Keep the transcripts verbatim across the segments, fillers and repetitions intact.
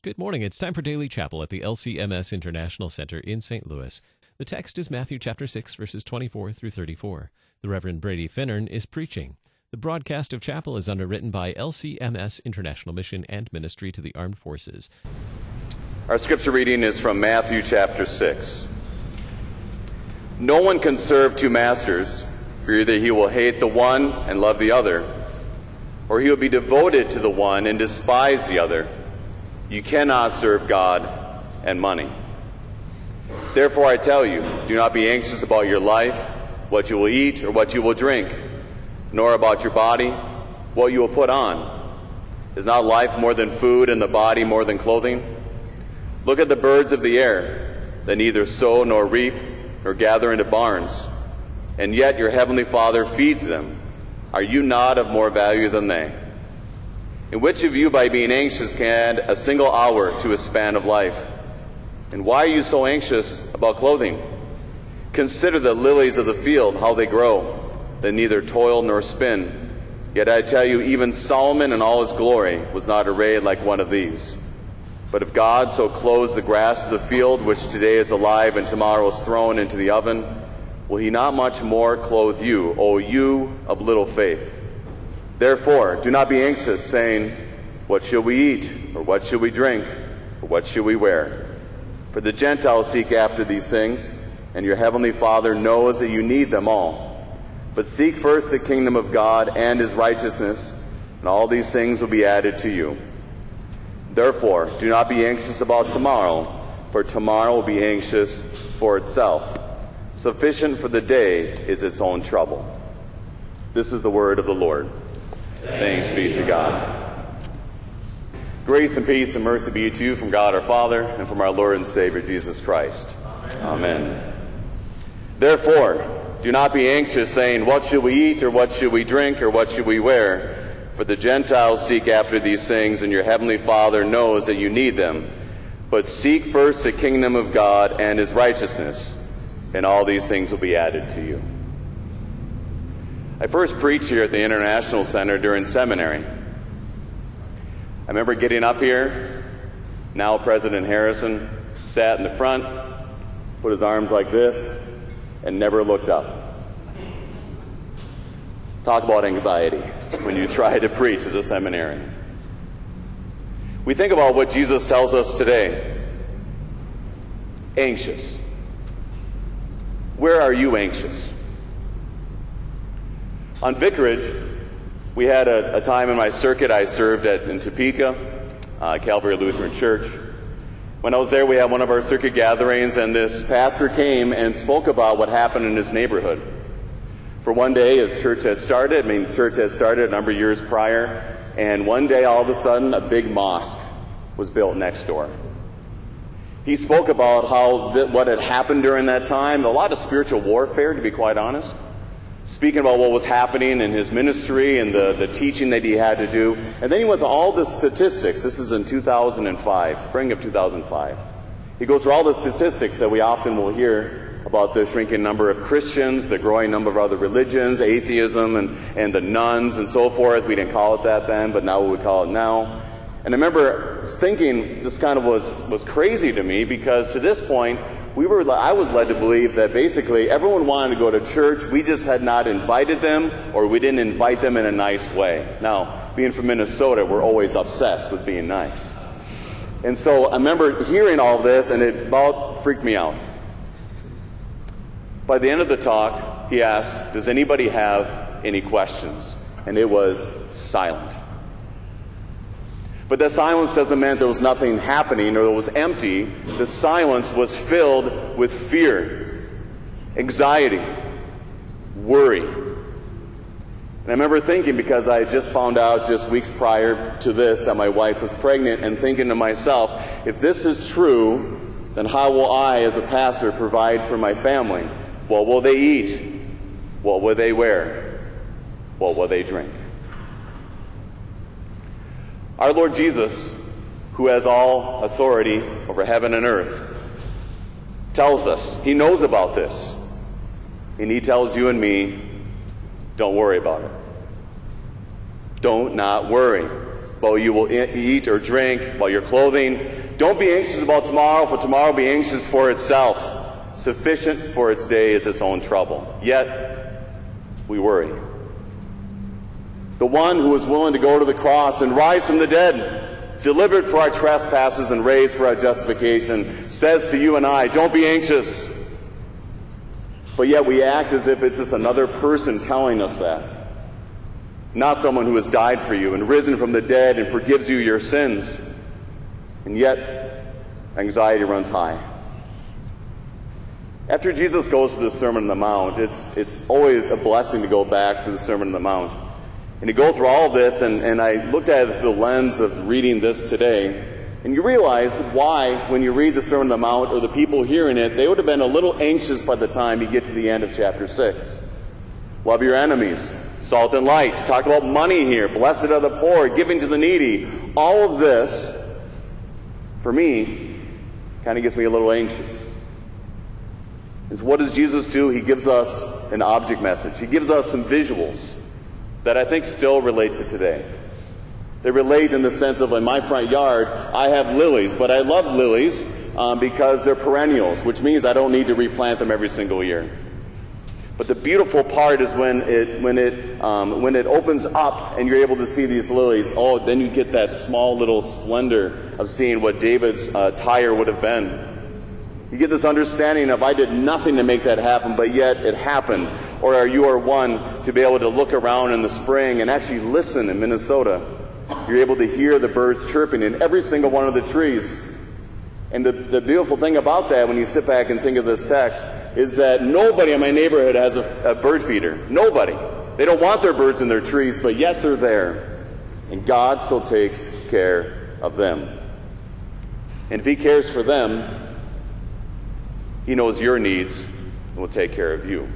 Good morning. It's time for Daily Chapel at the L C M S International Center in Saint Louis. The text is Matthew chapter six, verses twenty-four through thirty-four. The Reverend Brady Finnern is preaching. The broadcast of chapel is underwritten by L C M S International Mission and Ministry to the Armed Forces. Our scripture reading is from Matthew chapter six. No one can serve two masters, for either he will hate the one and love the other, or he will be devoted to the one and despise the other. You cannot serve God and money. Therefore I tell you, do not be anxious about your life, what you will eat or what you will drink, nor about your body, what you will put on. Is not life more than food and the body more than clothing? Look at the birds of the air, that neither sow nor reap nor gather into barns, and yet your heavenly Father feeds them. Are you not of more value than they? And which of you, by being anxious, can add a single hour to a span of life? And why are you so anxious about clothing? Consider the lilies of the field, how they grow. They neither toil nor spin. Yet I tell you, even Solomon in all his glory was not arrayed like one of these. But if God so clothes the grass of the field, which today is alive and tomorrow is thrown into the oven, will he not much more clothe you, O you of little faith? Therefore, do not be anxious, saying, what shall we eat, or what shall we drink, or what shall we wear? For the Gentiles seek after these things, and your heavenly Father knows that you need them all. But seek first the kingdom of God and his righteousness, and all these things will be added to you. Therefore, do not be anxious about tomorrow, for tomorrow will be anxious for itself. Sufficient for the day is its own trouble. This is the word of the Lord. Thanks be to God. Grace and peace and mercy be to you from God our Father and from our Lord and Savior Jesus Christ. Amen. Amen. Therefore, do not be anxious, saying, what shall we eat, or what shall we drink, or what shall we wear? For the Gentiles seek after these things, and your heavenly Father knows that you need them. But seek first the kingdom of God and his righteousness, and all these things will be added to you. I first preached here at the International Center during seminary. I remember getting up here. Now President Harrison sat in the front, put his arms like this, and never looked up. Talk about anxiety when you try to preach as a seminarian. We think about what Jesus tells us today. Anxious. Where are you anxious? On Vicarage, we had a, a time in my circuit I served at in Topeka, uh, Calvary Lutheran Church. When I was there, we had one of our circuit gatherings, and this pastor came and spoke about what happened in his neighborhood. For one day, his church had started, I mean, the church had started a number of years prior, and one day, all of a sudden, a big mosque was built next door. He spoke about how th- what had happened during that time, a lot of spiritual warfare, to be quite honest. Speaking about what was happening in his ministry and the, the teaching that he had to do. And then he went through all the statistics. This is in two thousand five, spring of two thousand five. He goes through all the statistics that we often will hear about the shrinking number of Christians, the growing number of other religions, atheism, and, and the nuns and so forth. We didn't call it that then, but now we would call it now. And I remember thinking this kind of was, was crazy to me, because to this point, we were I was led to believe that basically everyone wanted to go to church. We just had not invited them, or we didn't invite them in a nice way. Now, being from Minnesota, we're always obsessed with being nice. And so I remember hearing all this, and it about freaked me out. By the end of the talk, he asked, does anybody have any questions? And it was silent. But that silence doesn't mean there was nothing happening or it was empty. The silence was filled with fear, anxiety, worry. And I remember thinking, because I had just found out just weeks prior to this that my wife was pregnant, and thinking to myself, if this is true, then how will I as a pastor provide for my family? What will they eat? What will they wear? What will they drink? Our Lord Jesus, who has all authority over heaven and earth, tells us, he knows about this. And he tells you and me, don't worry about it. Don't not worry. about what you will eat or drink, about your clothing. Don't be anxious about tomorrow, for tomorrow will be anxious for itself. Sufficient for its day is its own trouble. Yet, we worry. The one who was willing to go to the cross and rise from the dead, delivered for our trespasses and raised for our justification, says to you and I, don't be anxious. But yet we act as if it's just another person telling us that. Not someone who has died for you and risen from the dead and forgives you your sins. And yet, anxiety runs high. After Jesus goes to the Sermon on the Mount, it's, it's always a blessing to go back to the Sermon on the Mount. And to go through all of this, and, and I looked at it through the lens of reading this today, and you realize why, when you read the Sermon on the Mount, or the people hearing it, they would have been a little anxious by the time you get to the end of chapter six. Love your enemies, salt and light. Talk about money here, blessed are the poor, giving to the needy. All of this, for me, kind of gets me a little anxious. Is what does Jesus do? He gives us an object message. He gives us some visuals that I think still relate to today. They relate in the sense of, in my front yard, I have lilies, but I love lilies um, because they're perennials, which means I don't need to replant them every single year. But the beautiful part is when it when it um, when it opens up and you're able to see these lilies. Oh, then you get that small little splendor of seeing what David's uh, tire would have been. You get this understanding of, I did nothing to make that happen, but yet it happened. Or are you are one to be able to look around in the spring and actually listen in Minnesota. You're able to hear the birds chirping in every single one of the trees. And the, the beautiful thing about that, when you sit back and think of this text, is that nobody in my neighborhood has a, a bird feeder. Nobody. They don't want their birds in their trees, but yet they're there. And God still takes care of them. And if He cares for them, He knows your needs and will take care of you.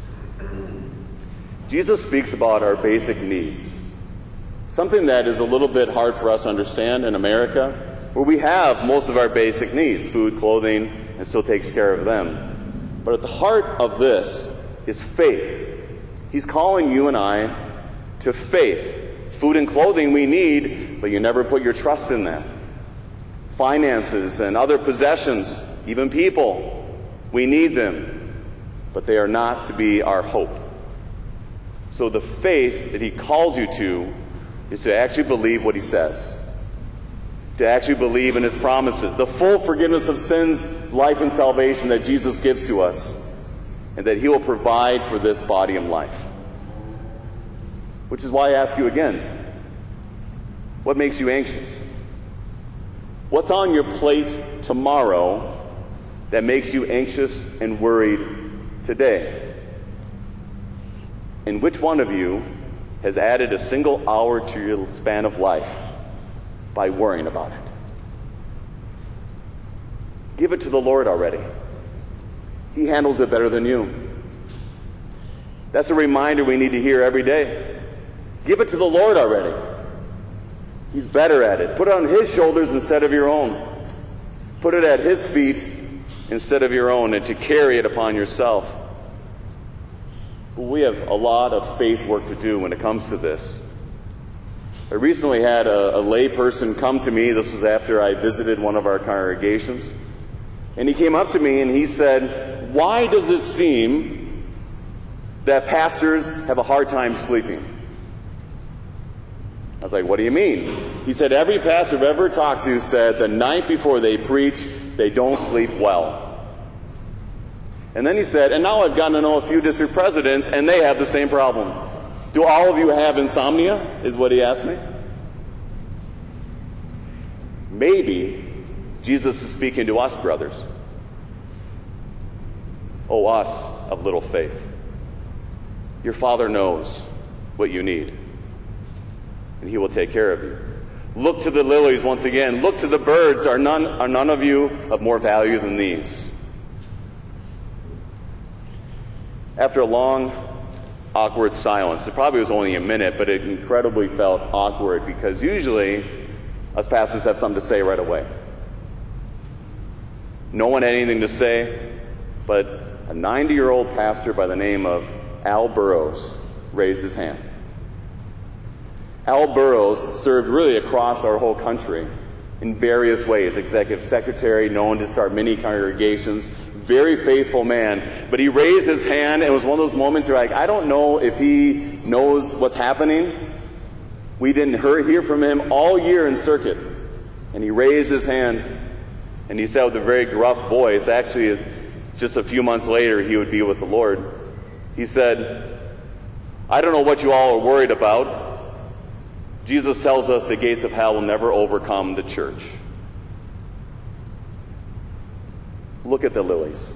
Jesus speaks about our basic needs. Something that is a little bit hard for us to understand in America, where we have most of our basic needs, food, clothing, and still takes care of them. But at the heart of this is faith. He's calling you and I to faith. Food and clothing we need, but you never put your trust in that. Finances and other possessions, even people, we need them, but they are not to be our hope. So the faith that He calls you to is to actually believe what He says, to actually believe in His promises, the full forgiveness of sins, life, and salvation that Jesus gives to us, and that He will provide for this body and life. Which is why I ask you again, what makes you anxious? What's on your plate tomorrow that makes you anxious and worried today? And which one of you has added a single hour to your span of life by worrying about it? Give it to the Lord already. He handles it better than you. That's a reminder we need to hear every day. Give it to the Lord already. He's better at it. Put it on His shoulders instead of your own. Put it at His feet instead of your own, and to carry it upon yourself. But we have a lot of faith work to do when it comes to this. I recently had a, a lay person come to me. This was after I visited one of our congregations. And he came up to me and he said, "Why does it seem that pastors have a hard time sleeping?" I was like, "What do you mean?" He said, "Every pastor I've ever talked to said the night before they preach, they don't sleep well." And then he said, "And now I've gotten to know a few district presidents, and they have the same problem. Do all of you have insomnia?" is what he asked me. Maybe Jesus is speaking to us, brothers. Oh, us of little faith. Your Father knows what you need, and He will take care of you. Look to the lilies once again. Look to the birds. Are none, are none of you of more value than these? After a long, awkward silence, it probably was only a minute, but it incredibly felt awkward because usually us pastors have something to say right away. No one had anything to say, but a ninety-year-old pastor by the name of Al Burrows raised his hand. Al Burroughs served really across our whole country in various ways. Executive secretary, known to start many congregations, very faithful man. But he raised his hand, and it was one of those moments you're like, I don't know if he knows what's happening. We didn't hear from him all year in circuit. And he raised his hand, and he said with a very gruff voice, actually just a few months later he would be with the Lord. He said, I don't know what you all are worried about. Jesus tells us the gates of hell will never overcome the church. Look at the lilies.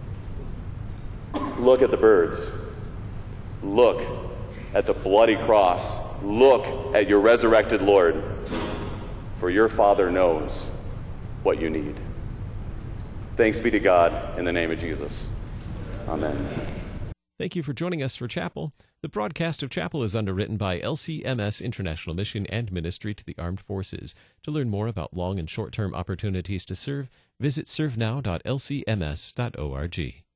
Look at the birds. Look at the bloody cross. Look at your resurrected Lord. For your Father knows what you need. Thanks be to God in the name of Jesus. Amen. Thank you for joining us for Chapel. The broadcast of Chapel is underwritten by L C M S International Mission and Ministry to the Armed Forces. To learn more about long and short-term opportunities to serve, visit serve now dot l c m s dot org.